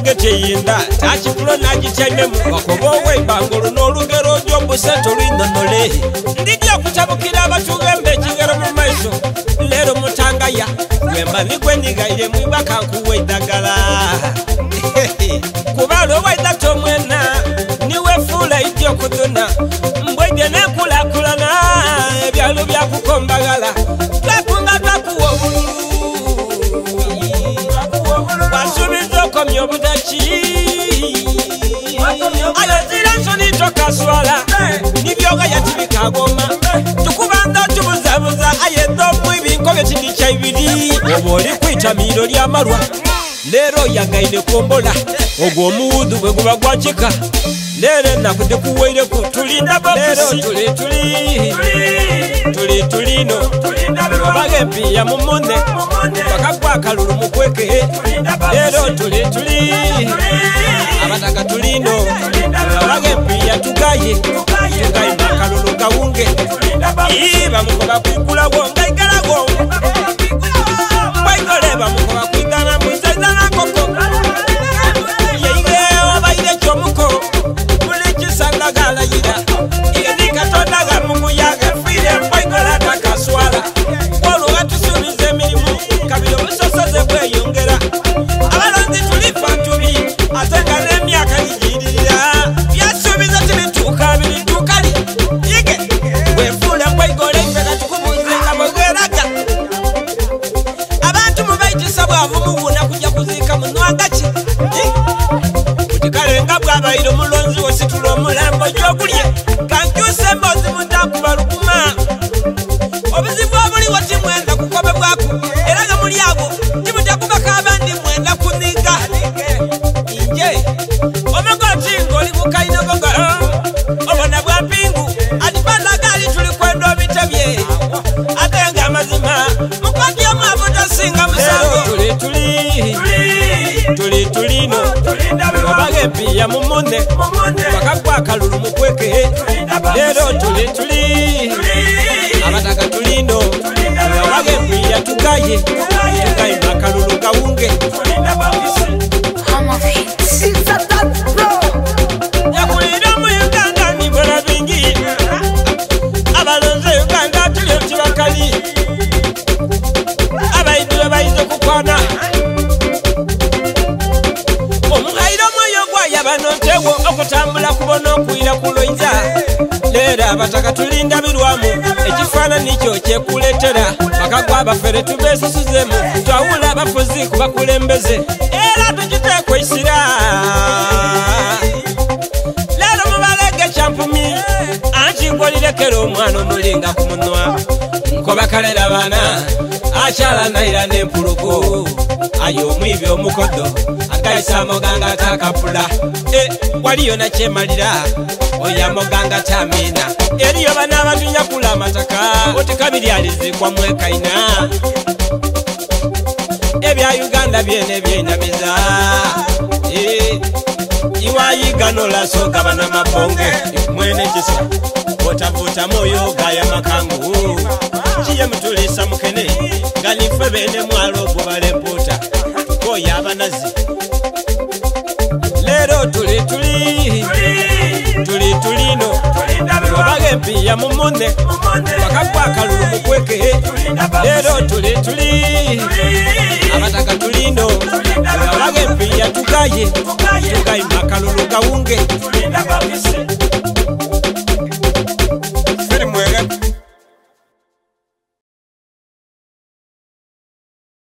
tageti eyinda takifulo nagikyanyemu wakobowe ibangolo n'olugero gy'obusente olwinonole ndijja okutabukira abatugembe ekigero mu maiso leero mutangaya gwemba nigwenyigaire mwibaka nkuwa eddagala kubala owaida tomwena niwefuula ijja okuduna mbwejje nenkulakulana ebyalo byakukombagala twakunga twakuwa obululu wasuubiza okomya obudaki ayozira nsoni tokaswala nibyoga yatibikagoma tukubanda tubuzabuza ayeddomu ebinkobe kindi kya ibiri oba oli kwitamiiro lyamalwa leero yagaine kombola ogwo omuwudu bwe guba gwakika leero ennaku tekuweireku tulinda bokisi tulino obaga empiya mu munne paka gwakalulu mu kweke leero tuli abataka tulino obaga empiya tugaye akalulu kawunge bamukoba kwikulawo ngaigalawo baigole bamukoba kwigana muzaizana koko yeigewa baire kyomuko muli kisandagalayira igandikatondaga mumuyaga fire baigole atakaswala woluga tusuubiza emirimu kabiri obusosoze bweyongera abalonzi tulifa tubi ate nga n'emyaka gigiririra byasuubiza tibituuka biritukali yige wefuula baigole ifena tukubuze nga bwegeraga abantu mubaitisa bwavu mubuna kujja kuziika munwagaki kutikale nga bwabaire omulonzi wositula omulambo gyokulya kankyusa emboozi muntakuba lukuma obuzibu obuliwo timwenda kukobe bwaku era nga muli abo timutakubako abandi mwenda kuniga nje omugoti ng'oli bukainogogolo obona bwa mpingu atibandagali tuli kwenda obitebye ate nga amazima mukwati omwavu tosinga musango tulino obaga empiya mu munne paka gwakalulu mu kweke leero tuli abataka tulino obaga empiya tugaye tugayima akalulu kawunge yakulira mu Uganda nibola bingi abalonze Uganda tuli otibakali abaidula bayize kukwana omuhairo mwoyo gwayaba nontewo okutambula kubona okwira kuloiza leero abataka tulinda birwamu ekifaananyi kyo kyekuletera paka gwabafere tubesisuzemu twawula abafuzi kubakulembeze era tukitekwesira leero mubalege kyampumi ankingolirekera omwana omulinga ku munwa nkoba kalera baana akyalanayira n'empuluku ayo omwibi omukodo agayisa amoganga atakapula waliyo nakyemalira oyo amoganga tamina eriyo bana abatunyakula amataka otikabiryalizikwa mwekaina ebya Uganda byene byenamiza iwayiganola soga bana mabonge mwene kisa otavuta moyo gaya makangu kiye mutulisa mukene ngalife bene mwalo gubalemputa koya abanazi leero tulino obaga empiya mu munne paka gwakalulu mu kweke leero tuli abataka tulino obaga empiya tugaye tugayima akalulu kawunge